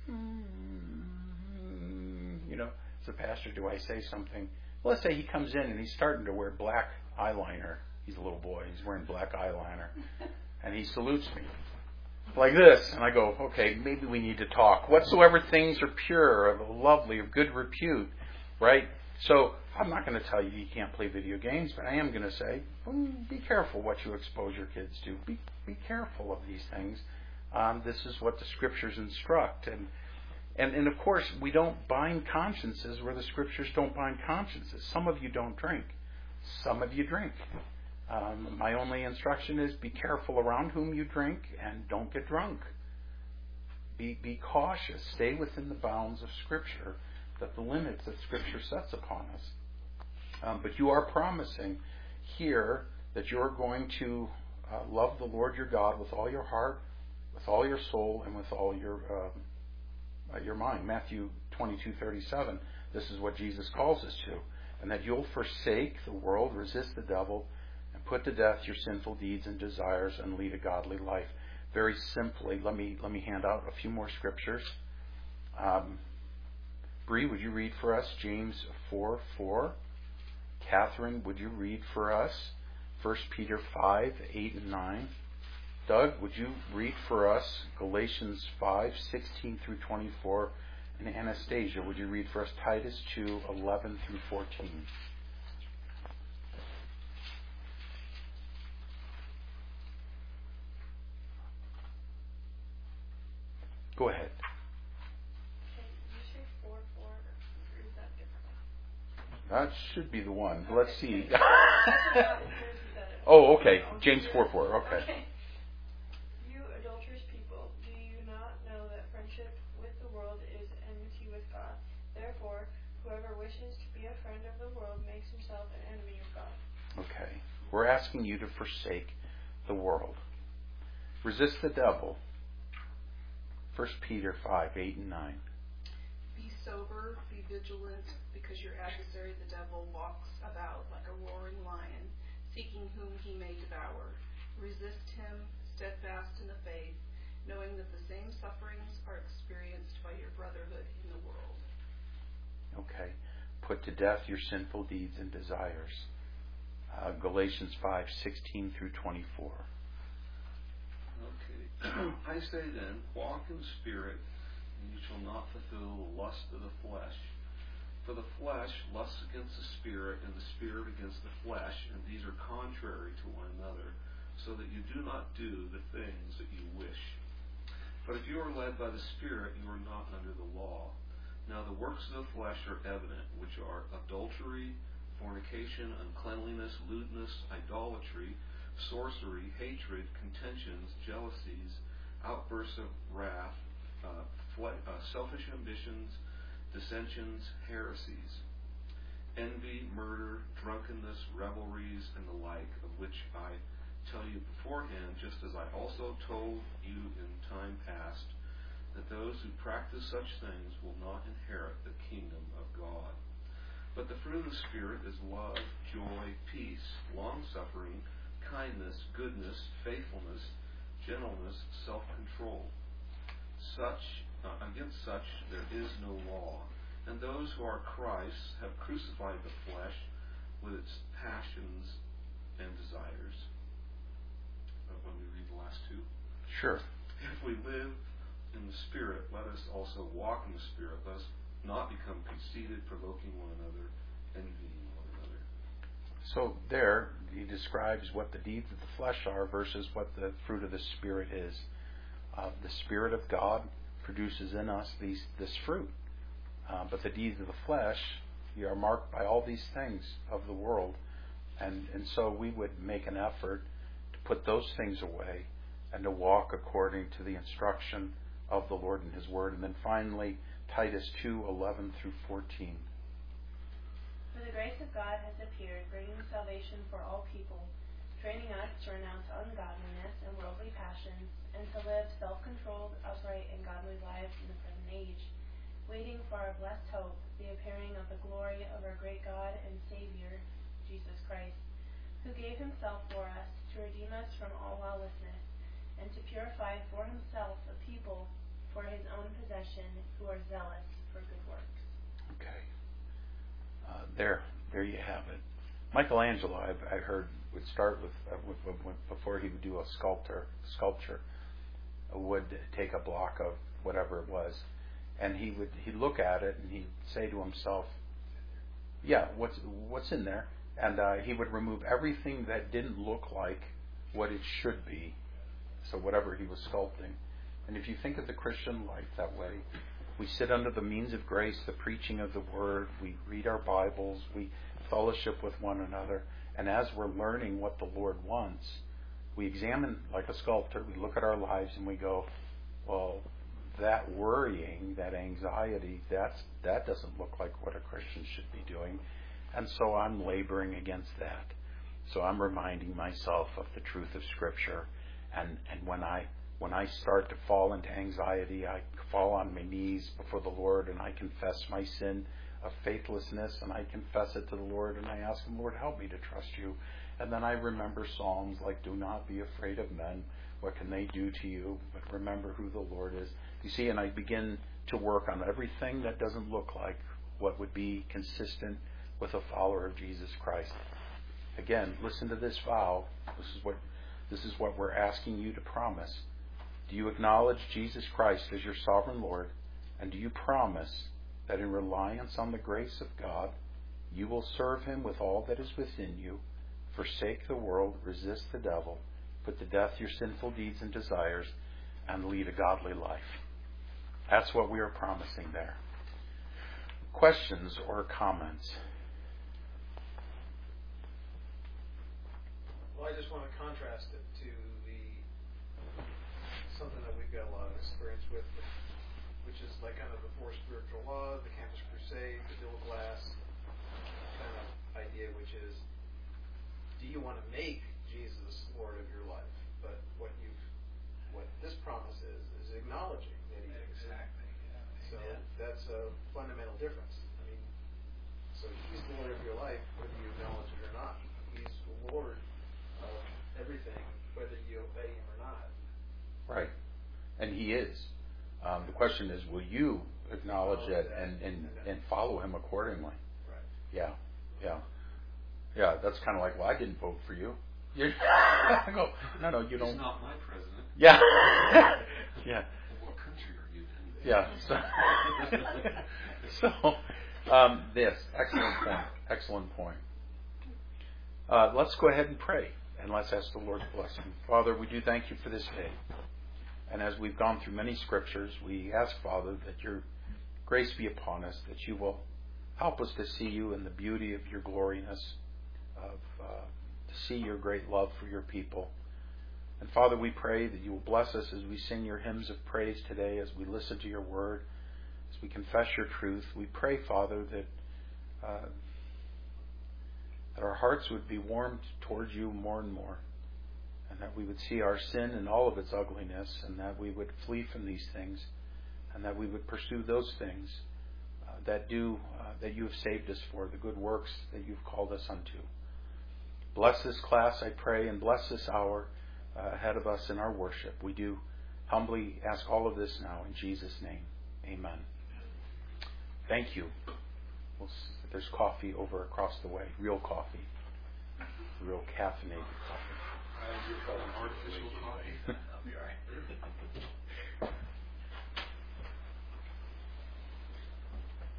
as a pastor, do I say something? Well, let's say he comes in and he's starting to wear black eyeliner. He's a little boy. He's wearing black eyeliner, and he salutes me like this, and I go, okay, maybe we need to talk. Whatsoever things are pure, of lovely, of good repute, right? So I'm not going to tell you can't play video games, but I am going to say, be careful what you expose your kids to. Be careful of these things. This is what the Scriptures instruct, and of course we don't bind consciences where the Scriptures don't bind consciences. Some of you don't drink. Some of you drink. My only instruction is be careful around whom you drink and don't get drunk. Be cautious. Stay within the bounds of Scripture, the limits that Scripture sets upon us. But you are promising here that you're going to love the Lord your God with all your heart, with all your soul, and with all your mind. Matthew 22:37. This is what Jesus calls us to. And that you'll forsake the world, resist the devil, and put to death your sinful deeds and desires and lead a godly life. Very simply, let me hand out a few more scriptures. Bree, would you read for us James 4:4? Catherine, would you read for us 1 Peter 5:8 and 9? Doug, would you read for us Galatians 5:16 through 24? And Anastasia, would you read for us Titus 2:11 through 14? Go ahead. That should be the one. Okay. Let's see. Oh, okay. James 4:4. Okay. You adulterous people, do you not know that friendship with the world is enmity with God? Therefore, whoever wishes to be a friend of the world makes himself an enemy of God. Okay. We're asking you to forsake the world. Resist the devil. 1 Peter 5:8 and 9. Be sober, be vigilant, because your adversary the devil walks about like a roaring lion, seeking whom he may devour. Resist him, steadfast in the faith, knowing that the same sufferings are experienced by your brotherhood in the world. Okay. Put to death your sinful deeds and desires. Galatians 5:16 through 24. Okay. I say then, walk in the Spirit, and you shall not fulfill the lust of the flesh. For the flesh lusts against the Spirit, and the Spirit against the flesh, and these are contrary to one another, so that you do not do the things that you wish. But if you are led by the Spirit, you are not under the law. Now the works of the flesh are evident, which are adultery, fornication, uncleanliness, lewdness, idolatry, sorcery, hatred, contentions, jealousies, outbursts of wrath, selfish ambitions, dissensions, heresies, envy, murder, drunkenness, revelries, and the like, of which I tell you beforehand, just as I also told you in time past, that those who practice such things will not inherit the kingdom of God. But the fruit of the Spirit is love, joy, peace, long-suffering, kindness, goodness, faithfulness, gentleness, self-control. Against such there is no law. And those who are Christ's have crucified the flesh with its passions and desires. When we read the last two. Sure. If we live in the Spirit, let us also walk in the Spirit. Let us not become conceited, provoking one another, envying one another. So there, he describes what the deeds of the flesh are versus what the fruit of the Spirit is. The Spirit of God produces in us this fruit. But the deeds of the flesh, you are marked by all these things of the world. And so we would make an effort to put those things away and to walk according to the instruction of the Lord and His Word. And then finally, Titus 2:11 through 14. For the grace of God has appeared, bringing salvation for all people, training us to renounce ungodliness and worldly passions, and to live self-controlled, upright, and godly lives in the present age, waiting for our blessed hope, the appearing of the glory of our great God and Savior, Jesus Christ, who gave Himself for us to redeem us from all lawlessness, and to purify for Himself a people for His own possession who are zealous for good works. Okay. There you have it. Michelangelo, I heard, would start with before he would do a sculpture, would take a block of whatever it was, and he'd look at it and he'd say to himself, "Yeah, what's in there?" And he would remove everything that didn't look like what it should be. So whatever he was sculpting. And if you think of the Christian life that way, we sit under the means of grace, the preaching of the Word, we read our Bibles, we fellowship with one another, and as we're learning what the Lord wants, we examine, like a sculptor, we look at our lives and we go, well, that worrying, that anxiety, that doesn't look like what a Christian should be doing. And so I'm laboring against that. So I'm reminding myself of the truth of Scripture. And when I start to fall into anxiety, I fall on my knees before the Lord and I confess my sin of faithlessness, and I confess it to the Lord, and I ask Him, Lord, help me to trust You. And then I remember Psalms like, do not be afraid of men. What can they do to you? But remember who the Lord is. You see, and I begin to work on everything that doesn't look like what would be consistent with a follower of Jesus Christ. Again, listen to this vow. This is what we're asking you to promise. Do you acknowledge Jesus Christ as your sovereign Lord? And do you promise that in reliance on the grace of God, you will serve Him with all that is within you, forsake the world, resist the devil, put to death your sinful deeds and desires, and lead a godly life? That's what we are promising there. Questions or comments? Well, I just want to contrast it to something that we've got a lot of experience with, which is like kind of the four spiritual laws, the Campus Crusade, the Bill of Glass kind of idea, which is, do you want to make Jesus Lord of your life? But what this promise is acknowledging that He is. Exactly. Yeah. So that's a fundamental difference. I mean, so He's the Lord of your life, whether you acknowledge it or not. He's the Lord of everything, whether you obey Him or not. Right. And He is. The question is, will you acknowledge it and follow Him accordingly? Right. Yeah, that's kind of like, well, I didn't vote for you. I go, no, you don't. He's not my president. Yeah. Yeah. What country are you in? Yeah. This excellent point. Let's go ahead and pray, and let's ask the Lord's blessing. Father, we do thank You for this day. And as we've gone through many scriptures, we ask, Father, that Your grace be upon us, that You will help us to see You in the beauty of Your gloriness, to see Your great love for Your people. And Father, we pray that You will bless us as we sing Your hymns of praise today, as we listen to Your word, as we confess Your truth. We pray, Father, that our hearts would be warmed towards You more and more, and that we would see our sin in all of its ugliness, and that we would flee from these things, and that we would pursue those things that You have saved us for, the good works that You've called us unto. Bless this class, I pray, and bless this hour ahead of us in our worship. We do humbly ask all of this now in Jesus' name. Amen. Thank you. There's coffee over across the way. Real coffee. Real caffeinated coffee. Artificial coffee. I'll be all right.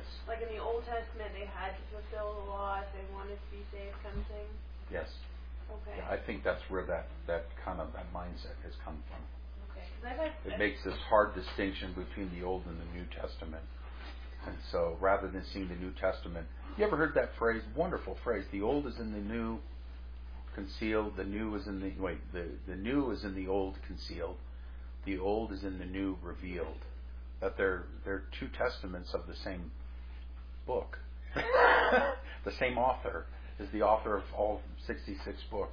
Like in the Old Testament, they had to fulfill the law if they wanted to be saved, kind of thing. Yes. Okay. Yeah, I think that's where that mindset has come from. Okay. 'Cause It makes this hard distinction between the Old and the New Testament. And so rather than seeing the New Testament, you ever heard that phrase, wonderful phrase, the Old is in the New concealed, the New is in the New is in the Old concealed, the Old is in the New revealed. That they're two testaments of the same book. The same author is the author of all 66 books.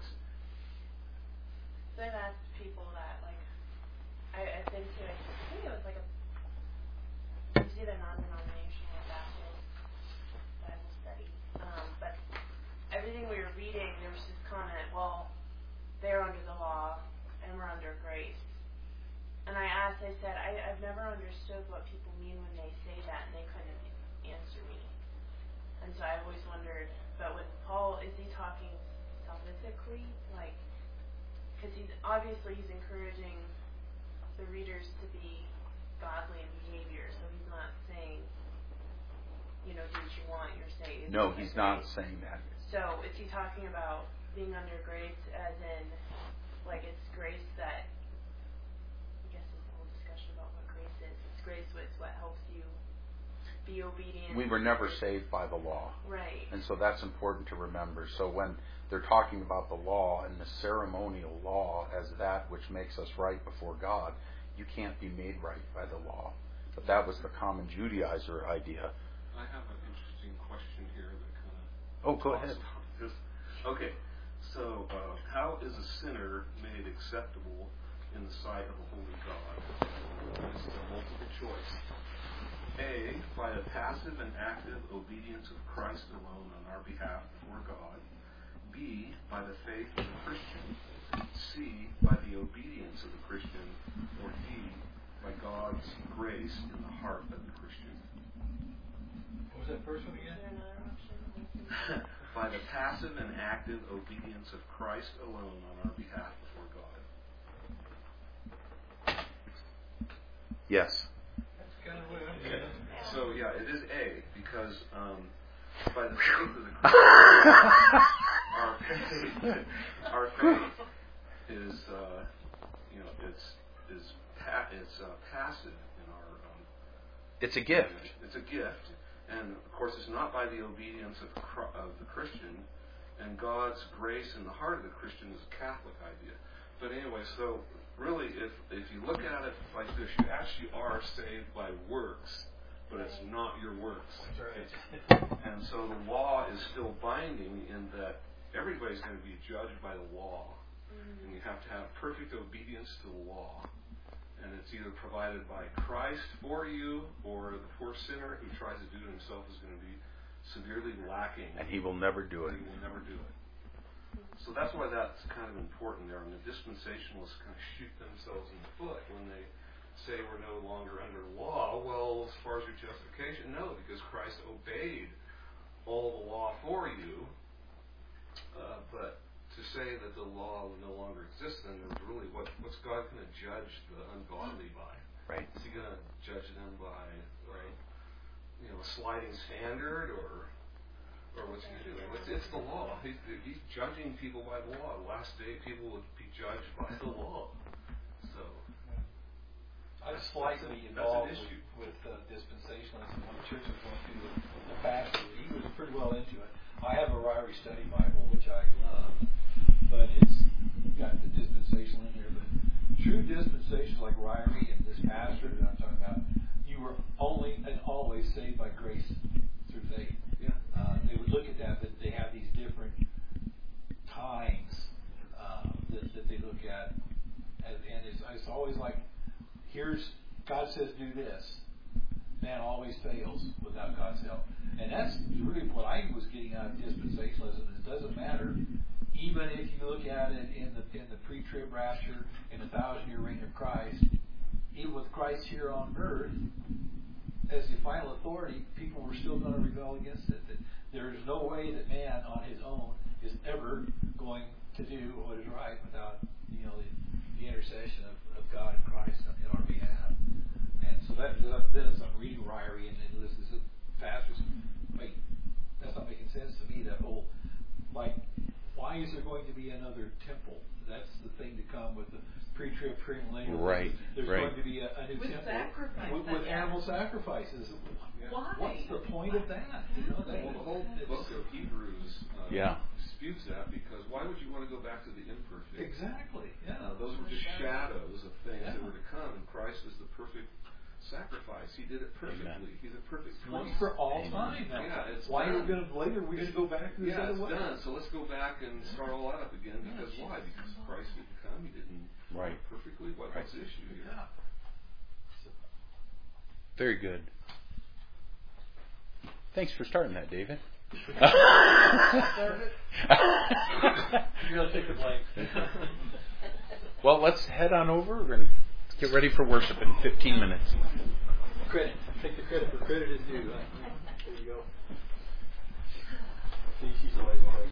So I've asked people that, like, I've been to, I think it was like it was either non-denominational or Baptist Bible study. But everything we were reading, there was this comment, well, they're under the law and we're under grace. And I said, I've never understood what people mean when they say that, and they couldn't answer me. And so I've always wondered, but when Paul, is he talking salvifically? Like, because he's encouraging the readers to be godly in behavior, so he's not saying, do what you want, you're saved. No, he's not saying that. So is he talking about being under grace as in, like, it's grace that, I guess it's a whole discussion about what grace is. It's grace with what helps you be obedient. We were never saved by the law. Right. And so that's important to remember. So when they're talking about the law and the ceremonial law as that which makes us right before God, you can't be made right by the law. But that was the common Judaizer idea. I have an interesting question here that kind of... Oh, go ahead. This. Okay, so how is a sinner made acceptable in the sight of a holy God? This is a multiple choice. A, by the passive and active obedience of Christ alone on our behalf before God. B, by the faith of the Christian. C, by the obedience of the Christian. Or D, by God's grace in the heart of the Christian. What was that first one again? Is there another option? By the passive and active obedience of Christ alone on our behalf before God. Yes. That's kind of what I'm getting. So yeah, it is A, because by the faith of the Christian, our faith is it's passive in our. It's a gift. It's a gift, and of course, it's not by the obedience of the Christian, and God's grace in the heart of the Christian is a Catholic idea. But anyway, so really, if you look at it like this, you actually are saved by works, but it's not your works. That's right. And so the law is still binding in that everybody's going to be judged by the law, and you have to have perfect obedience to the law. And it's either provided by Christ for you, or the poor sinner who tries to do it himself is going to be severely lacking. And he will never do it. He will never do it. So that's why that's kind of important there. And the dispensationalists kind of shoot themselves in the foot when they say we're no longer under law. Well, as far as your justification, no, because Christ obeyed all the law for you. But to say that the law no longer exists, then there's really what's God going to judge the ungodly by? Right. Is he going to judge them by a sliding standard, or what's he doing? It's the law. He's judging people by the law. The last day, people will be judged by the law. So I was slightly involved with dispensationalism when the church was going through the pastor. He was pretty well into it. I have a Ryrie Study Bible, which I love, but it's got the dispensational in here. But true dispensations like Ryrie and this pastor that I'm talking about, you were only and always saved by grace through faith. yeah. They would look at that they have these different times that they look at, and it's always like, God says do this. Man always fails without God's help. And that's really what I was getting out of dispensationalism. It doesn't matter. Even if you look at it in the pre-trib rapture, in the 1,000-year reign of Christ, even with Christ here on earth, as the final authority, people were still going to rebel against it. That there is no way that man on his own is ever going to do what is right without the intercession of God and Christ in our behalf. And so that then as I'm reading Ryrie and listens to pastors, wait, that's not making sense to me. That whole, like, why is there going to be another temple? That's the thing to come with the pre-trib premillennial. Right. There's Right. going to be a new With temple sacrifice. with animal sacrifices. Why? What's the point of that? You know, Well, the whole book of Hebrews disputes that, because why would you want to go back to the imperfect? Exactly. Yeah. Those were just shadows of things that were to come, and Christ is the perfect sacrifice. He did it perfectly. Amen. He's a perfect Once priest. for all time. Now, Yeah, it's why are done. we going to later? We're going to go back to this Yeah, other it's way. done. So let's go back and start all that up again. Because why? Because Christ didn't come. He didn't Right. perfectly. What's the issue here? Yeah. Very good. Thanks for starting that, David. You're going to take the blame. Well, let's head on over and get ready for worship in 15 minutes. Credit. Take the credit for credit is due.